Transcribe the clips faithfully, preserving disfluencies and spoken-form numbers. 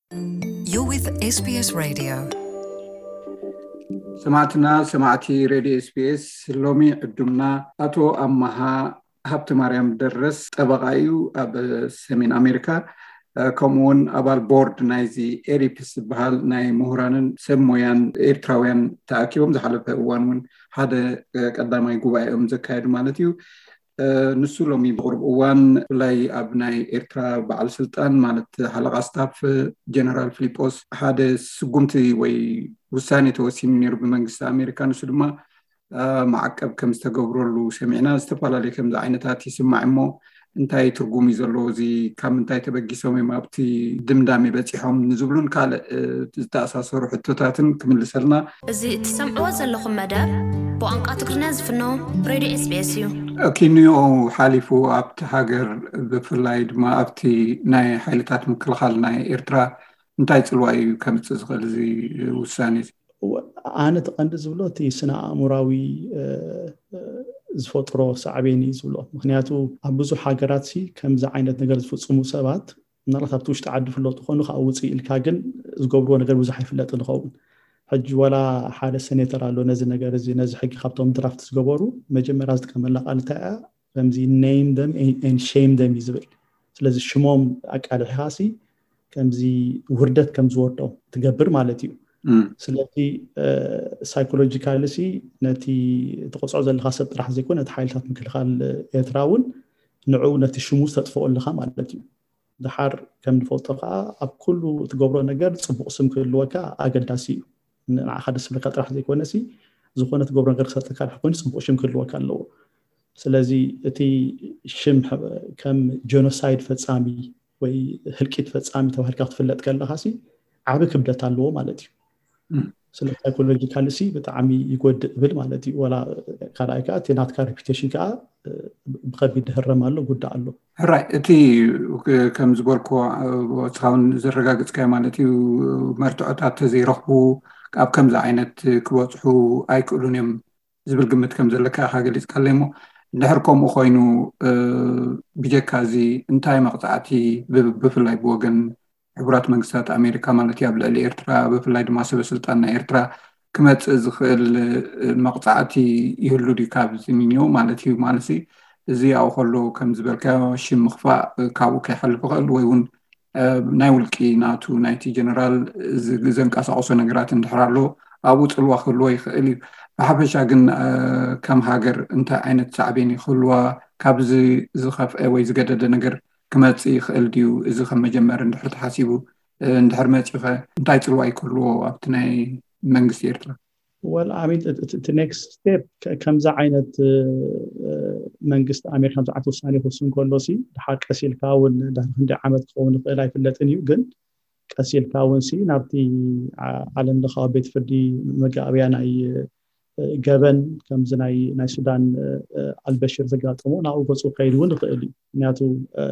You're with S B S Radio. سمعتنا سمعتي راديو اس بي اس لومي عدمنا اتو امها هبت مريم درس طبقايو اب سمين امريكا كومون ابال بورد نايزي ايريبس بحال ناي مهرانن سمويان ايرتراويان تاكيبم زحلفه وانون هذا قدامي غوبايهم زكايد مالتيو نسو لومي بقرب وان لاي ابناي ايرترا بعل سلطان مالت حلقه ستاف جنرال فيليبوس هذا سقمتي وي وساني توسين نير بمنجست امريكا نسو دما معقب كم استغبرلو سمعنا استفالالي كم عينتات يسمع مو انتاي ترغومي زلو زي كم انتاي تبغيسومي مابتي دمدامي بصيحهم نزبلون قال تاساسرو حتوتاتن كملسلنا زي تسمعوا زلكم مدام بوانقا تقرنا زفنو راديو اس بي اس يو اكينيو حالفو ابت هاجر بفلايد ما ابتي ناي حيلتات مكلخال ناي ايرترا انتاي تلواي كم تزغل زي وساني أنا تقند زبلوتي سنا أمراوي زفترو صعبيني زبلو مخنياتو أبوزو حاجراتي كم زعينة نجار زفتسمو سبات نرى تبتوش تعدي في اللوط خونو خاوتي الكاجن زقبرو نجار وزحي في اللوط الخون حج ولا حال السنة ترى لو نزل نجار زي نزل حق خبطهم درافت زقبرو مجمع رازد كمان لقال تاع رمزي name them and shame them يزبل سلازي الشموم أكاد الحاسي كم زي وردت كم زوردو تجبر مالتيو سلتي سايكولوجيكالسي نتي تقصعو زلخا سب راح زيكون نت حايلتات مكلخال يتراون نعو نتي شموس تطفئو لخا مالتي دحار كم نفوتقا اب كله تغبرو ነገር ጽቡቅ ስም ክልወካ አገዳሲ ንዓ ሓደ ስብለካ ጥራሕ ዘይኮነሲ ዝኾነ ትገብሮ ነገር ክሰጥካ ኮይኑ ጽቡቅ ሽም ክልወካ ኣለዎ ስለዚ እቲ ሽም ከም ጄኖሳይድ ፈጻሚ ወይ ህልቂት ፈጻሚ ተባሂልካ ክትፍለጥ ከለኻሲ ዓብ ክብደት ኣለዎ ማለት እዩ ስለ ሳይኮሎጂካልሲ በጣም ይጎድ ብል ማለት እዩ ወላ ካላይካ ተናትካ ሬፑቴሽን ካ بخبيد هرمالو ጉዳአሎ ራይ እቲ ከም ዝበልኩ ወፃውን ዝረጋግጽ ካይ ማለት እዩ መርትዖታት ተዘይረኽቡ ኣብ ከምዛ ዓይነት ክወጽሑ ኣይክእሉን እዮም ዝብል ግምት ከም ዘለካ ሓገሊጽ ካለሞ ድሕር ከምኡ ኮይኑ ብጀካዚ እንታይ መቕጻዕቲ ብፍላይ ብወገን حبرات منجستات أمريكا مالتي قبل الإيرترا بفلاي دما سب سلطان إيرترا كمت زخل مقطعاتي يهلو دي كابز مينيو مالتي مالسي زي أو خلو كم زبالكا شي مخفاء كابو كي حل بغل ويون نايولكي ناتو نايتي جنرال زنك أسا عصو نقرات اندحرالو أبو تلوا خلو يخلي بحبشا قن كم هاجر انت عينت سعبيني خلوا كابز زخف اوي زقدد نقر كمات يخل ديو إذا خم مجمر ندحر تحاسيبه ندحر ما تيخه نتاي تلواي كله أبتناي منجس يرتلا. Well, I mean, the next step كم زعينة منجس أمريكا كم زعينة وساني خصوصا كله سي حق كسيل كاون ده عند عمد كون قلاي في اللاتينيو جن كسيل كاون سي نبتي على النخابات فدي مجابيانا أي جبن كم زناي ناي السودان البشر زقاتهم ناو بسوا قيدون قيدي ناتو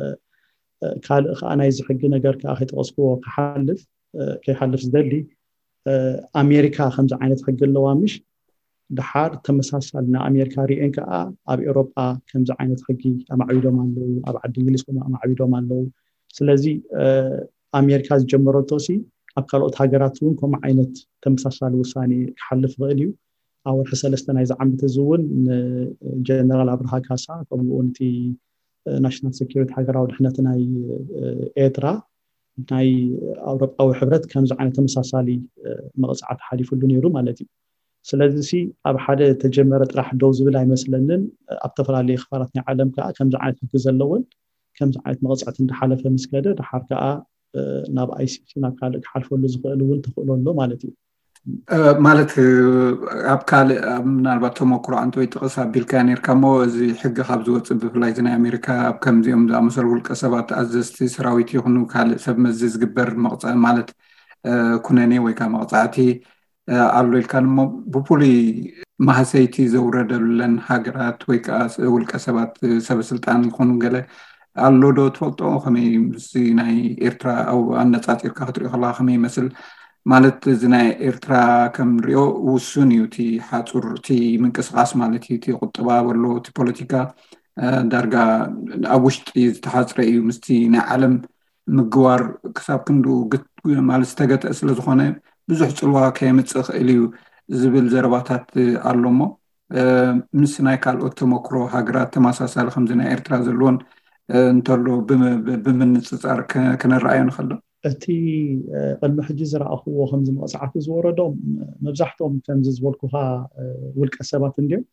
قال أنا إذا حق نجار كأخذ أسبوع كحلف كحلف زدلي أمريكا خمسة عينة حق اللوامش دحار تمساسلنا أمريكا ريئن كأ أب أوروبا خمسة عينة حقي أما عيدو مالو أب عد إنجليز كما أما عيدو مالو سلزي أمريكا جمرتوسي أبكالوت هاجراتون كم عينة تمساسل وساني كحلف غاليو أول حسالستنا إذا عم تزون جنرال أبرها كاسا كم أنتي ناشنال سيكيورتي حاجة راود إحنا تناي إيترا ناي أوروبا أو حبرت كان زعانة مساسالي مقصعات حالي في الدنيا مالتي سلازي أب حدا تجمرت راح دوز بلاي مثلاً أبتفر عليه إخباراتني عالم كا كم زعانة الجزء الأول كم زعانة مقصعات عند حالة مسكدة رح كا ناب أي سي ناب كالك حرف اللي زقلون تقولون له مالتي ማለት ኣብ ካልእ ምናልባት ተሞክሮ አንተ ወይ ተቐሳ ቢልካኔር ከሞ እዚ ሕጊ ካብ ዝወፅእ ብፍላይ ናይ ኣሜሪካ ኣብ ከምዚኦም ዝኣመሰሉ ውልቀ ሰባት ኣዘዝቲ ሰራዊት ይኹኑ ካልእ ሰብ መዚ ዝግበር መቕፃዕ ማለት ኩነኔ ወይ ከዓ መቕፃዕቲ ኣሎ ኢልካ እሞ ብፍሉይ ማህሰይቲ ዘውረደሉለን ሃገራት ወይ ከዓ ውልቀ ሰባት ሰብ ስልጣን ይኹኑ ገለ ኣሎ ዶ ትፈልጦ ከመይ ናይ ኤርትራ ኣብ ኣነፃፂርካ ክትሪኦ ከለካ ከመይ ይመስል ማለት ዝናይ ኤርትራ ከም ሪኦ ውሱን ዩቲ ሓፁርቲ ምንቅስቃስ ማለት ዩቲ ቁጥባ ወሎ ቲ ፖለቲካ ዳርጋ ኣብ ውሽጢ ዝተሓፅረ እዩ ምስቲ ናይ ዓለም ምግዋር ክሳብ ክንዱ ማለት ዝተገጠ ስለ ዝኾነ ብዙሕ ፅልዋ ከየምፅእ ክእል እዩ ዝብል ዘረባታት ኣሎሞ ምስ ናይ ካልኦት ተመክሮ ሃገራት ተመሳሳሊ ከምዚ ናይ ኤርትራ ዘለዎን እንተሎ ብምንፅፃር ክነረኣዮ ንኽእል ዶ? እቲ ቅድሚ ሕጂ ዝረኣኽዎ ከምዚ መቕፃዕቲ ዝወረዶም መብዛሕትኦም ከምዚ ዝበልኩኻ ውልቀ ሰባት እንድዮም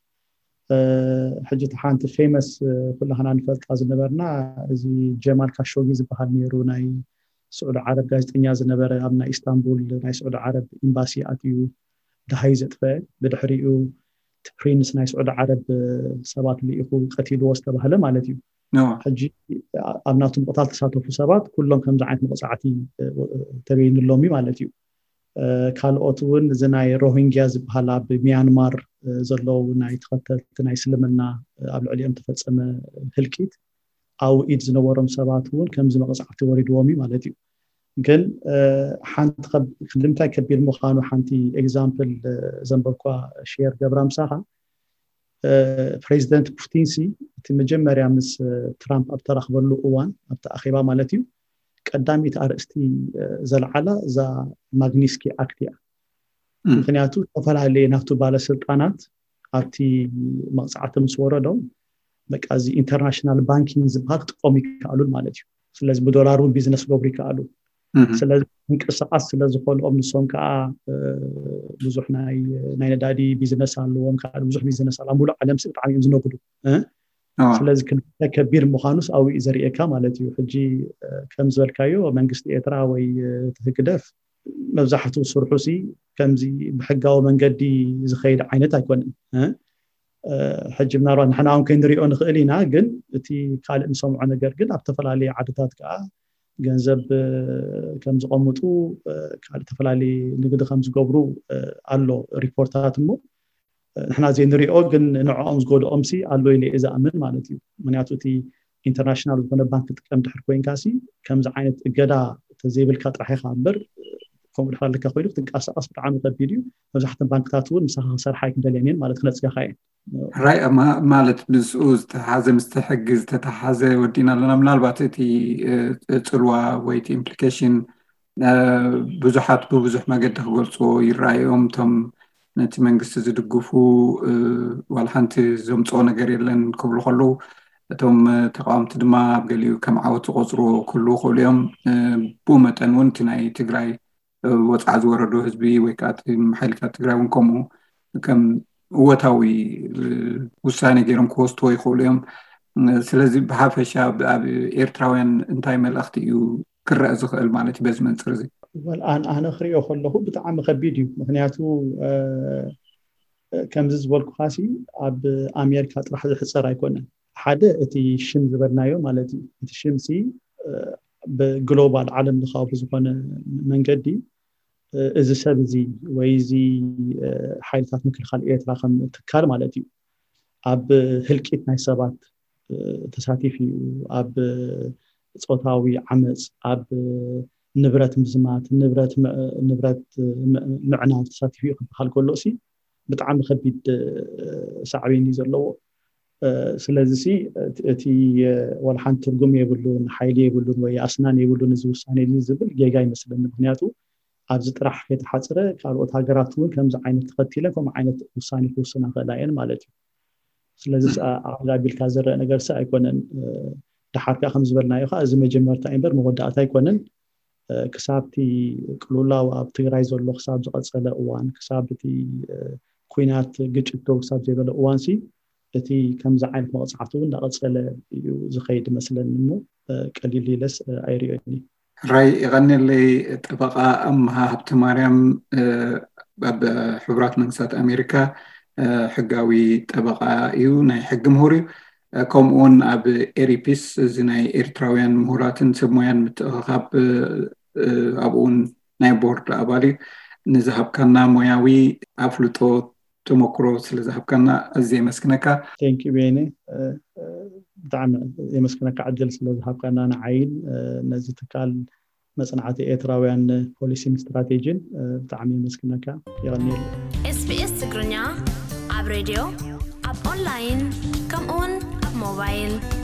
ሕጂ እቲ ሓንቲ ፌመስ ኩላህና ንፈልጣ ዝነበርና እዚ ጀማል ካሾጊ ዝበሃል ነይሩ ናይ ስዑድ ዓረብ ጋዜጠኛ ዝነበረ ኣብ ናይ ኢስታንቡል ናይ ስዑድ ዓረብ ኤምባሲ ኣትዩ ድሃይ ዘጥፈ ብድሕሪኡ ፕሪንስ ናይ ስዑድ ዓረብ ሰባት ልኢኹ ቀቲልዎ ዝተባህለ ማለት እዩ ሕጂ ኣብ ናቶም ቅታል ተሳተፉ ሰባት ኩሎም ከምዚ ዓይነት መቕፃዕቲ ተበይንሎም ማለት እዩ ካልኦት እውን እዚ ናይ ሮሂንግያ ዝበሃል ኣብ ሚያንማር ዘለው ናይ ተኸተልቲ ናይ እስልምና ኣብ ልዕሊኦም ተፈፀመ ህልቂት ኣብ ኢድ ዝነበሮም ሰባት እውን ከምዚ መቕፃዕቲ ወሪድዎም ማለት እዩ ግን ሓንቲ ክልምታይ ከቢድ ምዃኑ ሓንቲ ኤግዛምፕል ዘንበብኳ ሼር ገብራ ምሳኻ ፕሬዚደንት ፑቲንሲ እቲ መጀመርያ ምስ ትራምፕ ኣብ ተራኽበሉ እዋን ኣብ ተኣኺባ ማለት እዩ ቀዳሚት ኣርእስቲ ዘለዓላ እዛ ማግኒስኪ ኣክት እያ ምክንያቱ ዝተፈላለየ ናብቲ ባለስልጣናት ኣብቲ መቕፃዕቲ ምስ ወረዶም በቃ እዚ ኢንተርናሽናል ባንኪንግ ዝበሃል ክጥቀሙ ይከኣሉን ማለት እዩ ስለዚ ብዶላር እውን ቢዝነስ ገብሩ ይከኣሉ ስለዚ እንቅስቃስ ስለዝኾንኦም ንሶም ከዓ ብዙሕ ናይ ናይ ነዳዲ ቢዝነስ ኣለዎም ከዓ ብዙሕ ቢዝነስ ኣላ ሙሉእ ዓለም ስጥ ዓሚም ዝነግዱ ስለዚ ከቢር ምዃኑስ ኣው ዘርእየካ ማለት እዩ ሕጂ ከም ዝበልካዮ መንግስቲ ኤርትራ ወይ ትህግደፍ መብዛሕትኡ ስርሑሲ ከምዚ ብሕጋዊ መንገዲ ዝኸይድ ዓይነት ኣይኮነን ሕጂ ምናልባት ንሕና እውን ክንሪኦ ንኽእል ኢና ግን እቲ ካልእ ንሰምዖ ነገር ግን ኣብ ተፈላለየ ዓድታት ከዓ ገንዘብ ከም ዝቐምጡ ካልእ ተፈላለየ ንግዲ ከም ዝገብሩ ኣሎ ሪፖርታት እሞ ንሕና ዘይንሪኦ ግን ንዕኦም ዝጎድኦምሲ ኣሎ ኢለ እየ ዝኣምን ማለት እዩ ምክንያቱ እቲ ኢንተርናሽናል ዝኾነ ባንክ ጥቀም ድሕር ኮይንካሲ ከምዚ ዓይነት እገዳ ተዘይብልካ ጥራሕ ኢኻ እምበር ከምኡ ድሓለካ ኮይኑ ክትንቀሳቐስ ብጣዕሚ ከቢድ እዩ መብዛሕትኦም ባንክታት እውን ምሳኻ ክሰርሓ ኣይክደልየን እየን ማለት ክነፅጋኻ እየን ራይ ማለት ብዝኡ ዝተሓዘ ምስተሕጊዝ ዝተተሓዘ ወዲና ኣለና ምናልባት እቲ ፅልዋ ወይ እቲ ኢምፕሊኬሽን ብዙሓት ብብዙሕ መገዲ ክገልፅዎ ይረኣዮም እቶም ነቲ መንግስቲ ዝድግፉ ዋላ ሓንቲ ዘምፅኦ ነገር የለን ክብሉ ከለዉ እቶም ተቃዋምቲ ድማ ኣብ ገሊኡ ከም ዓወት ዝቆፅርዎ ኩሉ ክእሉ እዮም ብኡ መጠን እውን እቲ ናይ ትግራይ ወፃዕ ዝወረዶ ህዝቢ ወይ ከዓ እቲ ሓይልታት ትግራይ እውን ከምኡ ከም ወታዊ ውሳኔ ገይሮም ክወስድዎ ይኽእሉ እዮም ስለዚ ብሓፈሻ ኣብ ኤርትራውያን እንታይ መልእኽቲ እዩ ክረአ ዝኽእል ማለት እዩ በዚ መንፅር እዚ ኣነ ክሪኦ ከለኹ ብጣዕሚ ከቢድ እዩ ምክንያቱ ከምዚ ዝበልኩኻሲ ኣብ ኣሜሪካ ጥራሕ ዝሕፀር ኣይኮነን ሓደ እቲ ሽም ዝበልናዮ ማለት እዩ እቲ ሽምሲ ብግሎባል ዓለም ለኻዊ ዝኾነ መንገዲ እዚ ሰብ እዚ ወይ እዚ ሓይልታት ምክልኻል ኤርትራ ከም ትካል ማለት እዩ ኣብ ህልቂት ናይ ሰባት ተሳቲፍ እዩ ኣብ ፆታዊ ዓመፅ ኣብ ንብረት ምዝማት ንብረት ንብረት ምዕናው ተሳቲፍ እዩ ክበሃል ከሎሲ ብጣዕሚ ከቢድ ሳዕቤን እዩ ዘለዎ ስለዚ ሲ እቲ ወላ ሓንቲ ትርጉም የብሉን ሓይሊ የብሉን ወይ ኣስናን የብሉን እዚ ውሳኔ ዝብል ጌጋ ይመስለኒ ምክንያቱ ኣብዚ ጥራሕ ከተሓፅረ ካልኦት ሃገራት እውን ከምዚ ዓይነት ተኸቲለ ከምኡ ዓይነት ውሳኔ ክውስና ክእላ እየን ማለት እዩ ስለዚ ኣጋቢልካ ዝረአ ነገርሲ ኣይኮነን ድሓርካ ከም ዝበልናዮ ከዓ እዚ መጀመርታ እምበር መወዳእታ ኣይኮነን ክሳብቲ ቅልውላው ኣብ ትግራይ ዘሎ ክሳብ ዝቐፀለ እዋን ክሳብ እቲ ኩናት ግጭት ክሳብ ዘይበለ እዋንሲ እቲ ከምዚ ዓይነት መቕፃዕቲ እውን እንዳቐፀለ እዩ ዝኸይድ መስለኒ እሞ ቀሊል ኢለስ ኣይርዮኒ ራይ ይቐኒለይ ጠበቃ ኣምሃ ሃብቲ ማርያም ኣብ ሕቡራት መንግስታት ኣሜሪካ ሕጋዊ ጠበቃ እዩ ናይ ሕጊ ምሁር እዩ ከምኡውን ኣብ ኤሪፒስ እዚ ናይ ኤርትራውያን ምሁራትን ሰብ ሞያን ምትእኽኻብ ኣብኡውን ናይ ቦርድ ኣባል እዩ ንዝሃብካና ሞያዊ ኣፍልጦ ተመክሮ ስለ ዝሃብካና ኣዝየ የመስግነካ ቴንክ ዩ ቤነ ብጣዕሚ የመስግነካ ዕድል ስለ ዝሃብካና ንዓይን ነዚ ትካል መፅናዕቲ ኤርትራውያን ፖሊሲን ስትራቴጂን ብጣዕሚ የመስግነካ ይቐኒል ኤስቢኤስ ትግርኛ ኣብ ሬድዮ ኣብ ኦንላይን ከምኡውን ኣብ ሞባይል